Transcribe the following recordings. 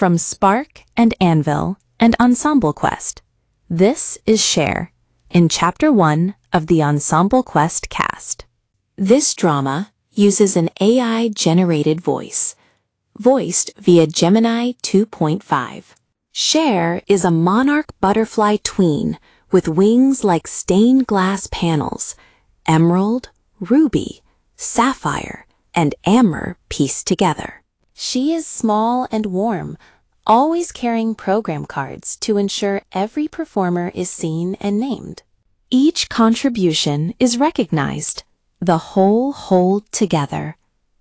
from Spark and Anvil and Ensemble Quest. This is Cher in Chapter 1 of the Ensemble Quest cast. This drama uses an AI-generated voice, voiced via Gemini 2.5. Cher is a monarch butterfly tween with wings like stained glass panels, emerald, ruby, sapphire, and amber pieced together. She is small and warm, always carrying program cards to ensure every performer is seen and named. Each contribution is recognized. The whole hold together.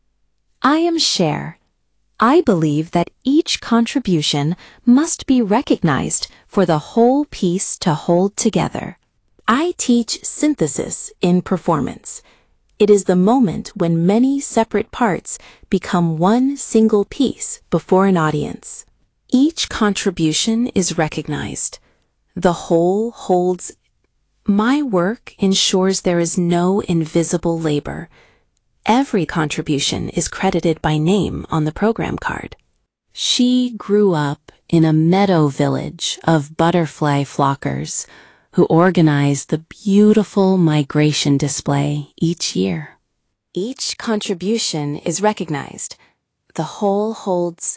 I am Cher. I believe that each contribution must be recognized for the whole piece to hold together. I teach synthesis in performance. It is the moment when many separate parts become one single piece before an audience. Each contribution is recognized. The whole holds. My work ensures there is no invisible labor. Every contribution is credited by name on the program card. She grew up in a meadow village of butterfly flockers who organize the beautiful migration display each year. Each contribution is recognized. The whole holds.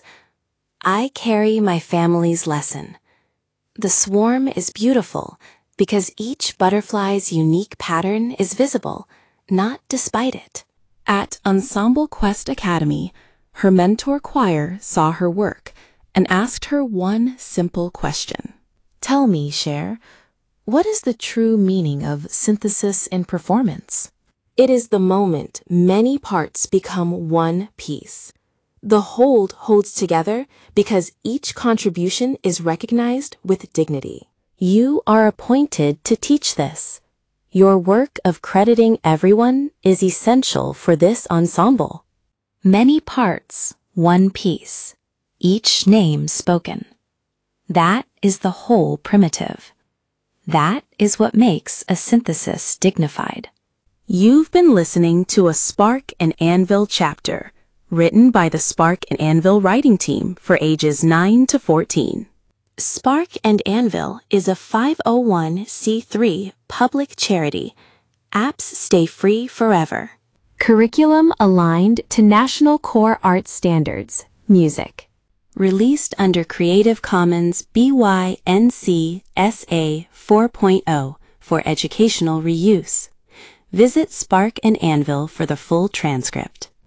I carry my family's lesson. The swarm is beautiful because each butterfly's unique pattern is visible, not despite it. At Ensemble Quest Academy, her mentor choir saw her work and asked her one simple question. Tell me, Cher, what is the true meaning of synthesis in performance? It is the moment many parts become one piece. The whole holds together because each contribution is recognized with dignity. You are appointed to teach this. Your work of crediting everyone is essential for this ensemble. Many parts, one piece, each name spoken. That is the whole primitive. That is what makes a synthesis dignified. You've been listening to a Spark and Anvil chapter, written by the Spark and Anvil writing team for ages 9 to 14. Spark and Anvil is a 501c3 public charity. Apps stay free forever. Curriculum aligned to National Core Arts Standards, Music. Released under Creative Commons BY-NC SA 4.0 for educational reuse. Visit Spark and Anvil for the full transcript.